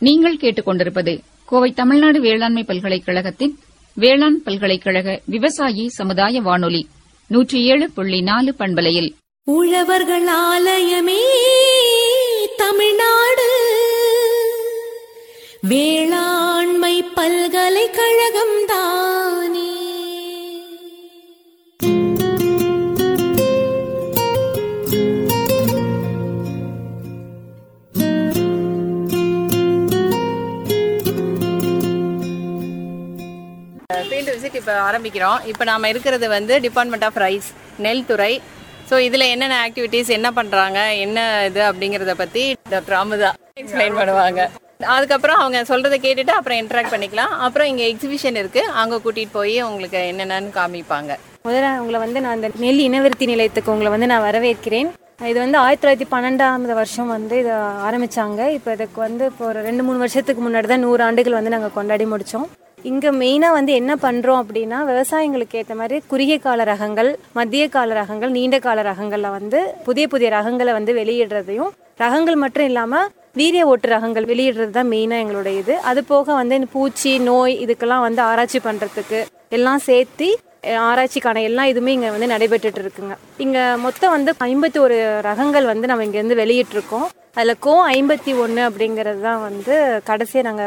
நீங்கள் கேட்டுக்கொண்டிருப்பது கோவை தமிழ்நாடு வேளாண்மை பல்கலைக்கழகத்தின் வேளாண் பல்கலைக்கழக விவசாயி சமுதாய வானொலி 107.4 பண்பலையில் உழவர்கள் ஆலயமே தமிழ்நாடு வேளாண்மை பல்கலைக்கழகம் தானே. ஃபீல்டு விசிட் இப்போ ஆரம்பிக்கிறோம். இப்போ நாம் இருக்கிறது வந்து டிபார்ட்மெண்ட் ஆஃப் ரைஸ், நெல் துறை. ஸோ இதில் என்னென்ன ஆக்டிவிட்டீஸ், என்ன பண்ணுறாங்க, என்ன இது அப்படிங்கிறத பற்றி டாக்டர் அமுதா எக்ஸ்பிளைன் பண்ணுவாங்க. அதுக்கப்புறம் அவங்க சொல்கிறத கேட்டுட்டு அப்புறம் இன்ட்ராக்ட் பண்ணிக்கலாம். அப்புறம் இங்கே எக்ஸிபிஷன் இருக்குது, அங்கே கூட்டிகிட்டு போய் உங்களுக்கு என்னென்னு காமிப்பாங்க. முதல்ல உங்களை வந்து நான் அந்த நெல் இனவிருத்தி நிலையத்துக்கு உங்களை வந்து நான் வரவேற்கிறேன். இது வந்து 1912 வருஷம் வந்து இதை ஆரம்பித்தாங்க. இப்போ இதுக்கு வந்து இப்போ ஒரு 2-3 வருஷத்துக்கு முன்னாடி தான் 100 ஆண்டுகள் வந்து நாங்கள் கொண்டாடி முடித்தோம். இங்கே மெயினாக வந்து என்ன பண்ணுறோம் அப்படின்னா, விவசாயிங்களுக்கு ஏற்ற மாதிரி குறுகிய கால ரகங்கள், மத்திய கால ரகங்கள், நீண்ட கால ரகங்களில் வந்து புதிய புதிய ரகங்களை வந்து வெளியிடுறதையும், ரகங்கள் மட்டும் இல்லாமல் வீரிய ஓட்டு ரகங்கள் வெளியிடுறது தான் மெயினாக எங்களுடைய இது. அது போக வந்து பூச்சி, நோய் இதுக்கெல்லாம் வந்து ஆராய்ச்சி பண்ணுறதுக்கு எல்லாம் சேர்த்து ஆராய்ச்சிக்கான எல்லா இதுவுமே இங்கே வந்து நடைபெற்றுட்டு இருக்குங்க. இங்கே மொத்தம் வந்து 51 ரகங்கள் வந்து நம்ம இங்கேருந்து வெளியிட்ருக்கோம். அதில் கோ 51 அப்படிங்கிறது தான் வந்து கடைசியாக நாங்கள்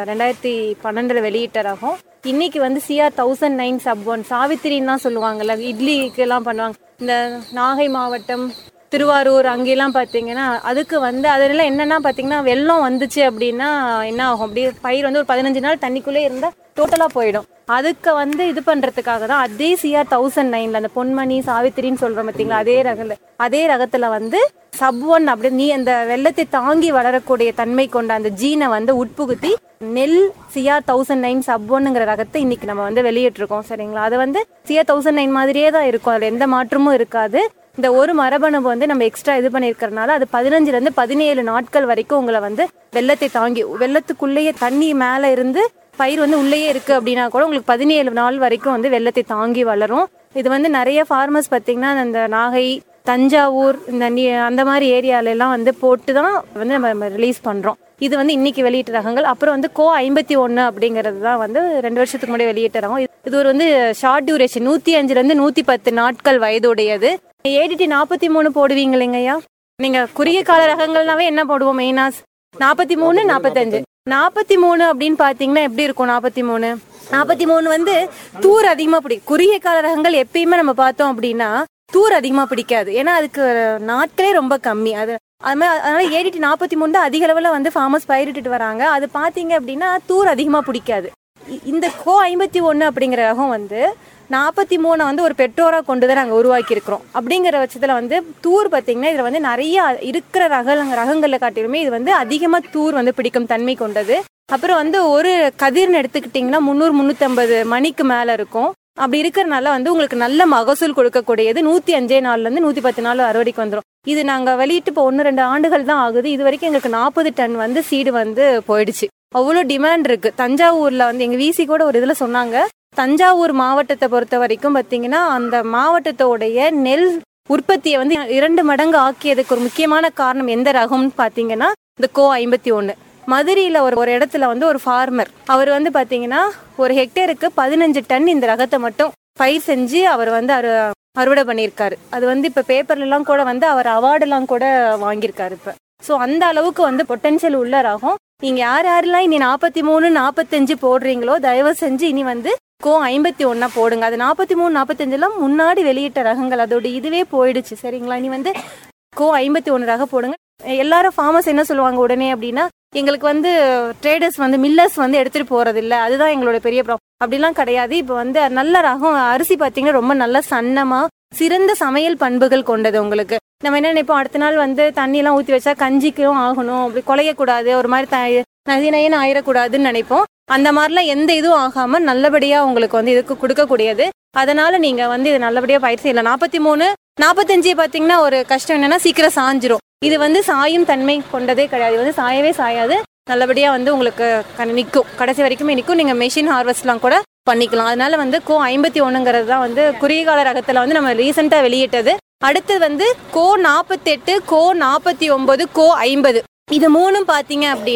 2012 வெளியிட்ட ரகம். இன்னைக்கு வந்து CR1009 sub-1 சாவித்திரின்னு தான் சொல்லுவாங்கல்ல, இட்லிக்கெல்லாம் பண்ணுவாங்க. இந்த நாகை மாவட்டம், திருவாரூர் அங்கெல்லாம் பார்த்தீங்கன்னா அதுக்கு வந்து அதெல்லாம் என்னென்னா பார்த்தீங்கன்னா, வெள்ளம் வந்துச்சு அப்படின்னா என்ன ஆகும், அப்படியே பயிர் வந்து ஒரு 15 நாள் தண்ணிக்குள்ளே இருந்தால் டோட்டலாக போயிடும். அதுக்கு வந்து இது பண்ணுறதுக்காக தான் அதே CR1009 அந்த பொன்மணி சாவித்திரின்னு சொல்கிறோம் பார்த்தீங்களா, அதே ரகத்தில் வந்து sub-1 அப்படி அந்த வெள்ளத்தை தாங்கி வளரக்கூடிய தன்மை கொண்ட அந்த ஜீனை வந்து உட்புகுத்தி நெல் CR1009 sub-1ங்கிற ரகத்தை இன்னைக்கு நம்ம வந்து வெளியிட்டிருக்கோம். சரிங்களா, அது வந்து CR1009 மாதிரியே தான் இருக்கும், அதில் எந்த மாற்றமும் இருக்காது. இந்த ஒரு மரபணு வந்து நம்ம எக்ஸ்ட்ரா இது பண்ணியிருக்கிறதுனால அது 15 to 17 நாட்கள் வரைக்கும் உங்களை வந்து வெள்ளத்தை தாங்கி, வெள்ளத்துக்குள்ளேயே தண்ணி மேலே இருந்து பயிர் வந்து உள்ளேயே இருக்குது அப்படின்னா கூட உங்களுக்கு 17 நாள் வரைக்கும் வந்து வெள்ளத்தை தாங்கி வளரும். இது வந்து நிறைய ஃபார்மர்ஸ் பார்த்திங்கன்னா இந்த நாகை, தஞ்சாவூர் அந்த மாதிரி ஏரியாலெல்லாம் வந்து போட்டு தான் வந்து நம்ம ரிலீஸ் பண்ணுறோம். இது வந்து இன்னைக்கு வெளியிட்ட ரகங்கள். அப்புறம் வந்து கோ 51 அப்படிங்கிறது தான் வந்து 2 வருஷத்துக்கு முன்னாடி வெளியிட்ட ரகம். இது ஒரு வந்து ஷார்ட் டியூரேஷன், 105 to 110 நாட்கள் வயதுடையது. ADT 43 போடுவீங்க இல்லைங்கய்யா, நீங்கள் குறுகிய கால ரகங்கள்னாவே என்ன போடுவோம் மெயினா 43, 45. 43 அப்படின்னு பார்த்தீங்கன்னா எப்படி இருக்கும், 43 வந்து தூர் அதிகமாக பிடிக்கும். குறுகிய கால ரகங்கள் எப்பயுமே நம்ம பார்த்தோம் அப்படின்னா தூர் அதிகமாக பிடிக்காது, ஏன்னா அதுக்கு நாட்களே ரொம்ப கம்மி. அதனால ADT 43 தான் அதிக அளவில் வந்து ஃபார்மர்ஸ் பயிரிட்டு வராங்க. அது பார்த்தீங்க அப்படின்னா தூர் அதிகமாக பிடிக்காது. இந்த கோ 51 அப்படிங்கிற ரகம் வந்து 43 வந்து ஒரு பெற்றோராக கொண்டு தான் நாங்கள் உருவாக்கியிருக்கிறோம். அப்படிங்கிற பட்சத்தில் வந்து தூர் பார்த்திங்கன்னா இதில் வந்து நிறைய இருக்கிற ரகங்களில் காட்டிலுமே இது வந்து அதிகமாக தூர் வந்து பிடிக்கும் தன்மை கொண்டது. அப்புறம் வந்து ஒரு கதிர்னு எடுத்துக்கிட்டிங்கன்னா 300-350 மணிக்கு மேலே இருக்கும். அப்படி இருக்கிறனால வந்து உங்களுக்கு நல்ல மகசூல் கொடுக்கக்கூடியது. 105 நாள்லேருந்து 110 நாள் அறுவடைக்கு வந்துடும். இது நாங்கள் வெளியிட்டு இப்போ 1-2 ஆண்டுகள் தான் ஆகுது. இது வரைக்கும் எங்களுக்கு 40 டன் வந்து சீடு வந்து போயிடுச்சு. அவ்வளோ டிமாண்ட் இருக்குது. தஞ்சாவூரில் வந்து எங்கள் வீசி கூட ஒரு இதில் சொன்னாங்க, தஞ்சாவூர் மாவட்டத்தை பொறுத்த வரைக்கும் பார்த்தீங்கன்னா அந்த மாவட்டத்தோடைய நெல் உற்பத்தியை வந்து 2 மடங்கு ஆக்கியதுக்கு ஒரு முக்கியமான காரணம் எந்த ரகம்னு பார்த்தீங்கன்னா இந்த கோ 51. மதுரையில் ஒரு இடத்துல வந்து ஒரு ஃபார்மர், அவர் வந்து பார்த்தீங்கன்னா ஒரு ஹெக்டேருக்கு 15 டன் இந்த ரகத்தை மட்டும் பயிர் செஞ்சு அவர் வந்து அறுவடை பண்ணியிருக்காரு. அது வந்து இப்போ பேப்பர்லாம் கூட வந்து அவர் அவார்டெல்லாம் கூட வாங்கியிருக்காரு இப்போ. ஸோ அந்த அளவுக்கு வந்து பொட்டன்ஷியல் உள்ள ரகம். நீங்கள் யாரெல்லாம் இனி 43, 45 போடுறீங்களோ தயவு செஞ்சு இனி வந்து கோ 51 போடுங்க. அது 43, 45 முன்னாடி வெளியிட்ட ரகங்கள், அதோட இதுவே போயிடுச்சு. சரிங்களா, இனி வந்து கோ 51 ரகம் போடுங்க. எல்லாரும் ஃபார்மர்ஸ் என்ன சொல்லுவாங்க உடனே அப்படின்னா, எங்களுக்கு வந்து ட்ரேடர்ஸ் வந்து மில்லர்ஸ் வந்து எடுத்துகிட்டு போகிறது இல்லை, அதுதான் எங்களோட பெரிய ப்ராப்ளம். அப்படிலாம் கிடையாது. இப்போ வந்து நல்ல ரகம் அரிசி பார்த்தீங்கன்னா ரொம்ப நல்ல சன்னமாக சிறந்த சமையல் பண்புகள் கொண்டது. உங்களுக்கு நம்ம என்ன நினைப்போம், அடுத்த நாள் வந்து தண்ணியெல்லாம் ஊற்றி வச்சா கஞ்சிக்கும் ஆகணும், அப்படி குலையக்கூடாது, ஒரு மாதிரி நதிநயன்னு ஆயிடக்கூடாதுன்னு நினைப்போம். அந்த மாதிரிலாம் எந்த இதுவும் ஆகாமல் நல்லபடியாக உங்களுக்கு வந்து இதுக்கு கொடுக்கக்கூடியது. அதனால் நீங்கள் வந்து இது நல்லபடியாக பயிர் செய்யலாம். 43, 45 பார்த்தீங்கன்னா ஒரு கஷ்டம் என்னென்னா சீக்கிரம் சாஞ்சிரும். இது வந்து சாயும் தன்மை கொண்டதே கிடையாது, இது வந்து சாயவே சாயாது, நல்லபடியாக வந்து உங்களுக்கு நிற்கும், கடைசி வரைக்குமே நிற்கும். நீங்கள் மெஷின் ஹார்வெஸ்ட்லாம் கூட பண்ணிக்கலாம். அதனால வந்து கோ 51ங்கிறது தான் வந்து குறுகிய கால ரகத்தில் வந்து நம்ம ரீசெண்டாக வெளியிட்டது. அடுத்தது வந்து கோ 48, கோ 49, கோ 50. இது மூணும் பார்த்தீங்க அப்படின்னா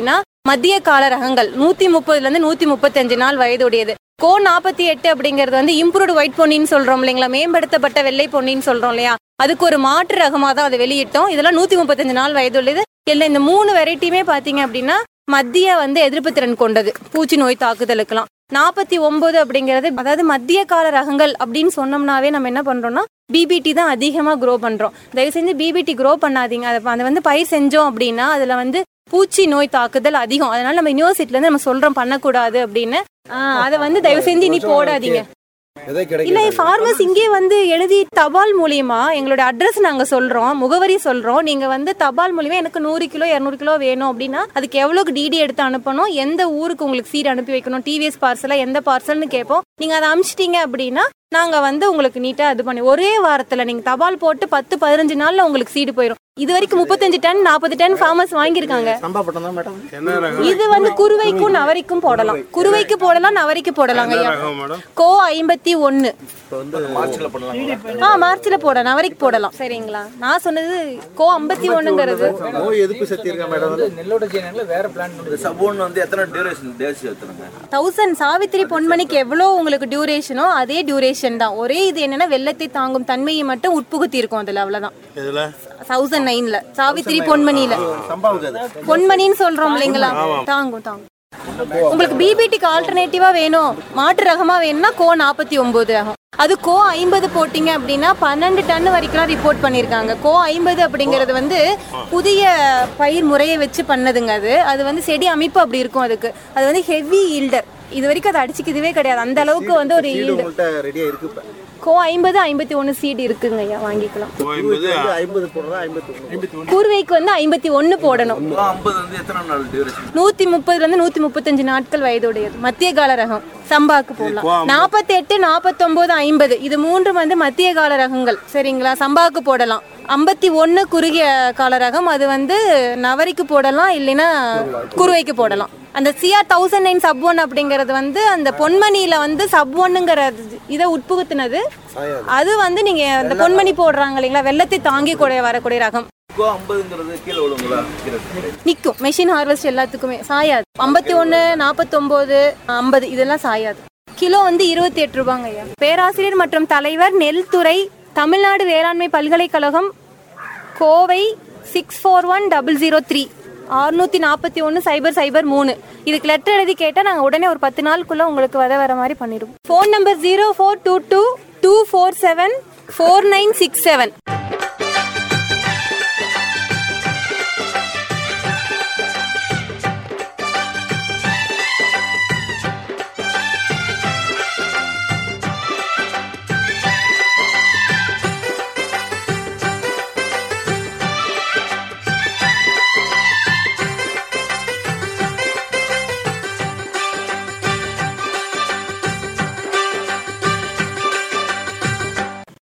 மத்திய கால ரகங்கள் 130 135 நாள் வயதுடையது. கோ 48 அப்படிங்கிறது வந்து இம்ப்ரூவ்டு ஒயிட் பொன்னின்னு சொல்றோம் இல்லைங்களா, மேம்படுத்தப்பட்ட வெள்ளை பொன்னின்னு சொல்றோம் இல்லையா, அதுக்கு ஒரு மாற்று ரகமாக தான் அதை வெளியிட்டோம். இதெல்லாம் 135 நாள் வயதுள்ளது. இல்லை இந்த 3 வெரைட்டியுமே பாத்தீங்க அப்படின்னா மத்திய வந்து எதிர்ப்பு திறன் கொண்டது பூச்சி நோய் தாக்குதலுக்கெல்லாம். 49 அப்படிங்கிறது அதாவது மத்திய கால ரகங்கள் அப்படின்னு சொன்னோம்னாவே நம்ம என்ன பண்றோம்னா பிபிடி தான் அதிகமா க்ரோ பண்றோம். தயவு செஞ்சு பிபிடி க்ரோ பண்ணாதீங்க. அதை வந்து பயிர் செஞ்சோம் அப்படின்னா அதுல வந்து பூச்சி நோய் தாக்குதல் அதிகம். அதனால நம்ம யூனிவர்சிட்டில இருந்து நம்ம சொல்றோம் பண்ணக்கூடாது அப்படின்னு. அதை வந்து தயவு செஞ்சு இனி போடாதீங்க. இல்ல ஃபார்மர்ஸ் இங்கே வந்து எழுதி தபால் மூலியமா எங்களோட அட்ரஸ் நாங்க சொல்றோம், முகவரி சொல்றோம். நீங்க வந்து தபால் மூலியமா எனக்கு 100 கிலோ 200 கிலோ வேணும் அப்படின்னா அதுக்கு எவ்வளவு டிடி எடுத்து அனுப்பணும், எந்த ஊருக்கு உங்களுக்கு சீட் அனுப்பி வைக்கணும், டிவிஎஸ் பார்சலா எந்த பார்சல்னு கேட்போம். நீங்க அதை அனுப்பிச்சிட்டீங்க அப்படின்னா நாங்க வந்து உங்களுக்கு நீட்டா இது பண்ணி ஒரே வாரத்துல நீங்க தபால் போட்டு 10-15 நாள்ல உங்களுக்கு சீடு போயிடும். இது வரைக்கும் 35 டன் 40 டன் ஃபார்மர்ஸ் வாங்கியிருக்காங்க. இது வந்து குருவைக்கும் நவரைக்கும் போடலாம், குருவைக்கு போடலாம், நவரைக்கு போடலாங்க ஐயா. கோ 51 மார்ச்ல போட நவரைக்கு போடலாம். சரிங்களா, நான் சொன்னது கோ 51ங்கிறது. சாவித்திரி பொன்மணிக்கு எவ்வளவு உங்களுக்கு டியூரேஷனோ அதே டியூரேஷன் தான். ஒரே இது என்னன்னா வெள்ளத்தை தாங்கும் தன்மையை மட்டும் உட்புகுத்தி இருக்கும் அதுல, அவ்வளவுதான். 1009ல சாவித்திரி பொன்மணியில பொன்மணின்னு சொல்றோம் இல்லைங்களா, தாங்கும். உங்களுக்கு பிபிடிக்கு ஆல்டர்னேட்டிவா வேணும், மாற்று ரகமா வேணும்னா கோ 49 ஆகும். அது கோ 50 போட்டீங்க அப்படின்னா 12 டன் வரைக்கும் ரிப்போர்ட் பண்ணிருக்காங்க. கோ 50 அப்படிங்கிறது வந்து புதிய பயிர் முறையை வச்சு பண்ணதுங்க. அது வந்து செடி அமைப்பு அப்படி இருக்கும். அதுக்கு அது வந்து ஹெவி ஈல்டர். இது வரைக்கும் அதை அடிச்சுக்கிறதே கிடையாது. அந்த அளவுக்கு வந்து ஒரு ஈல்டர். கோ 50 51 சீட் இருக்குங்க ஐயா, வாங்கிக்கலாம். கூர்வைக்கு வந்து 51 போடணும். 130 135 நாட்கள் வயதுடையது மத்திய கால ரகம். சம்பாக்கு போடலாம். 48 49 50 இது 3 வந்து மத்திய கால ரகங்கள். சரிங்களா, சம்பாக்கு போடலாம். 51 குறுகிய கால ரகம், அது வந்து நவரிக்கு போடலாம், இல்லைன்னா குருவைக்கு போடலாம். அந்த CR 1009 sub 1 அப்படிங்கிறது வந்து அந்த பொன்மணியில வந்து sub 1ங்கிற இதை உட்புகுத்தினது. அது வந்து நீங்க அந்த பொன்மணி போடுறாங்க இல்லைங்களா, வெள்ளத்தை தாங்கி வரக்கூடிய ரகம். நிக்கும் மெஷின் ஹார்வெஸ்ட் எல்லாத்துக்குமே சாயாது. 51 49 50 இதெல்லாம் சாயாது. கிலோ வந்து 28 ரூபாங்க ஐயா. பேராசிரியர் மற்றும் தலைவர், நெல்துறை, தமிழ்நாடு வேளாண்மை பல்கலைக்கழகம், கோவை 641003 641 003. இதுக்கு லெட்டர் எழுதி கேட்டால் நாங்கள் உடனே ஒரு 10 நாளுக்குள்ள உங்களுக்கு வர மாதிரி பண்ணிடுவோம். Phone number 0422 247 4967.